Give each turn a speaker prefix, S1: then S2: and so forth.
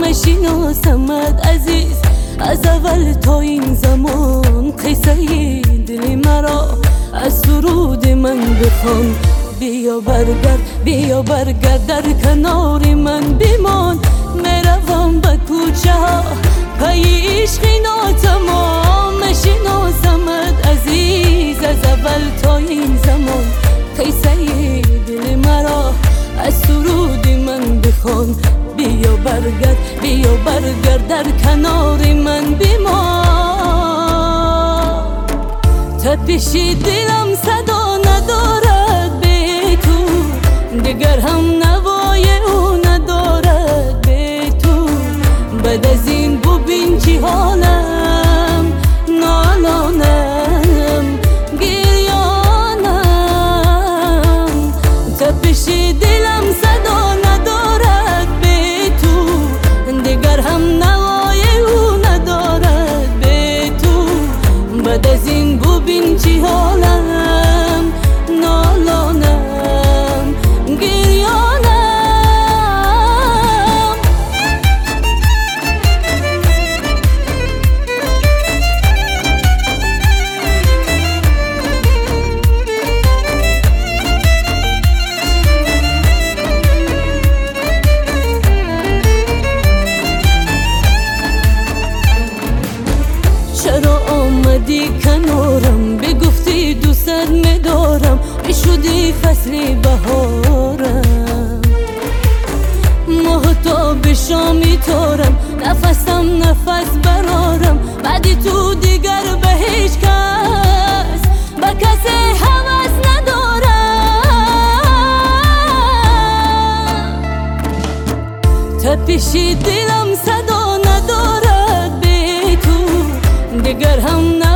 S1: میشناسمت عزیز، از اول تا این زمان قصه دل مرا از سرود من بخوان. بیا برگرد، بیا برگرد، در کنار من بمان. میروم به کوچه ها پی عشق ناتمام. میشناسمت عزیز، از اول تا این زمان قصه دل مرا از سرود من بخوان. بیا برگرد، بیا برگرد، در کنار من بمان. تپش دلم صدا ندارد به تو، دیگر هم نوای او ندارد به تو. بعد از این ببین چی حالم، نالانم، گریانم. تپش دلم صدا ندارد به تو، دیگر هم نوای او ندارد به تو. بعد از این ببین چی حالم، نالانم، گریانم. چرا آمدی کنارم، بگفتی دوست می‌دارم، بشودی فصل بهارم. ماهتاب شامی تارم، نفسم نفس برارم. بعدی تو دیگر به هیچ کس، به کسی هوس ندارم. تپش دلم صدا ندارد به تو، دیگر هم